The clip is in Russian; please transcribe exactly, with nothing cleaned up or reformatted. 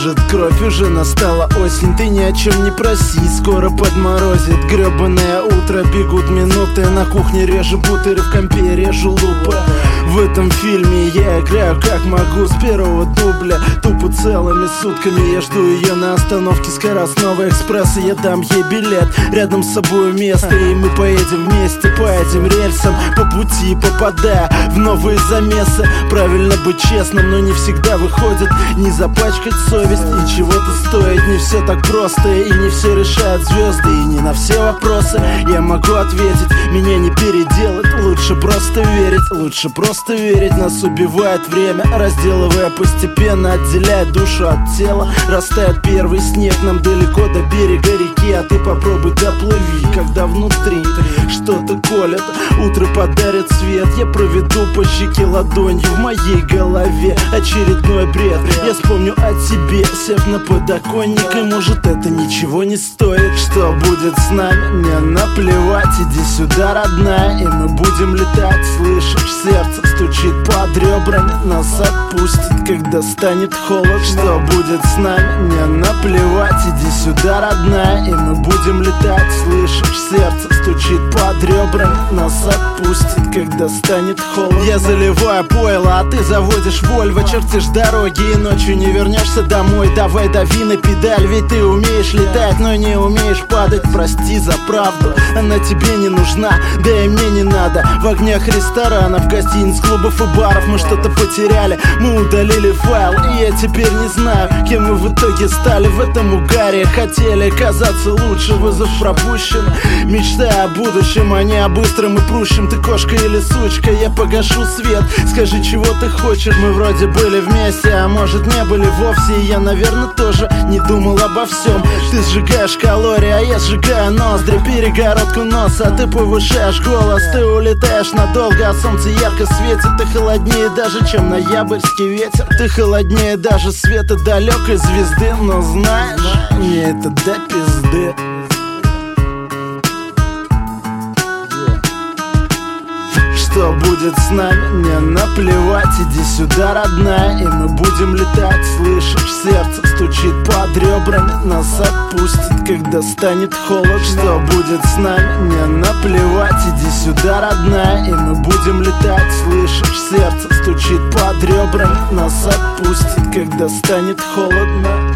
брызжет кровь, уже настала осень. Ты ни о чем не проси, скоро подморозит гребаное утро. Бегут минуты, на кухне режу бутеры, в компе режу лупы. В этом фильме я играю как могу, с первого дубля. Тупо целыми сутками я жду ее на остановке скоростного экспресса. Я дам ей билет, рядом с собой место, и мы поедем вместе по этим рельсам, по пути попадая в новые замесы. Правильно быть честным, но не всегда выходит. Не запачкать совесть и чего-то стоит. Не все так просто, и не все решают звезды. И не на все вопросы я могу ответить. Меня не переделать, лучше просто верить. Лучше просто верить. Нас убивает время, разделывая постепенно, отделяя душу от тела. Растает первый снег, нам далеко до берега реки, а ты попробуй доплыви, когда внутри что-то колет. Утро подарит свет, я проведу по щеке ладонью. В моей голове очередной бред. Я вспомню о тебе, сев на подоконник, и может это ничего не стоит. Что будет с нами, мне наплевать. Иди сюда, родная, и мы будем летать. Слышишь, сердце стучит под ребрами, нас отпустит, когда станет холодно. Что будет с нами, мне наплевать. Иди сюда, родная, и мы будем летать. Слышишь, сердце стучит под ребрами, нас отпустит, когда станет холодно. Я заливаю пойло, а ты заводишь Вольво. Чертишь дороги и ночью не вернешься домой. Давай дави на педаль, ведь ты умеешь летать, но не умеешь падать. Прости за правду, она тебе не нужна, да и мне не надо. В огнях ресторанов, гостиниц, клубов и баров мы что-то потеряли. Мы удалили файл, и я теперь не знаю, кем мы в итоге стали в этом угаре. Хотели казаться лучше, вызов пропущен. Мечтая о будущем, а не о быстром и прущем. Ты кошка или сучка, я погашу свет. Скажи, чего ты хочешь, мы вроде были вместе, а может не были вовсе. И я, наверное, тоже не думал обо всем. Ты сжигаешь калории, а я сжигаю ноздри. Перегородку носа, а ты повышаешь голос. Ты улетаешь надолго, а солнце ярко светит. Ты холоднее даже, чем ноябрьский ветер. Ты холоднее даже света далекой звезды. Но знаешь, мне это до пизды. Что будет с нами, мне наплевать. Иди сюда, родная, и мы будем летать. Слышишь, сердце стучит под ребрами, нас отпустит, когда станет холодно. Что будет с нами, мне наплевать. Иди сюда, родная, и мы будем летать. Слышишь, сердце стучит под ребрами, нас отпустит, когда станет холодно.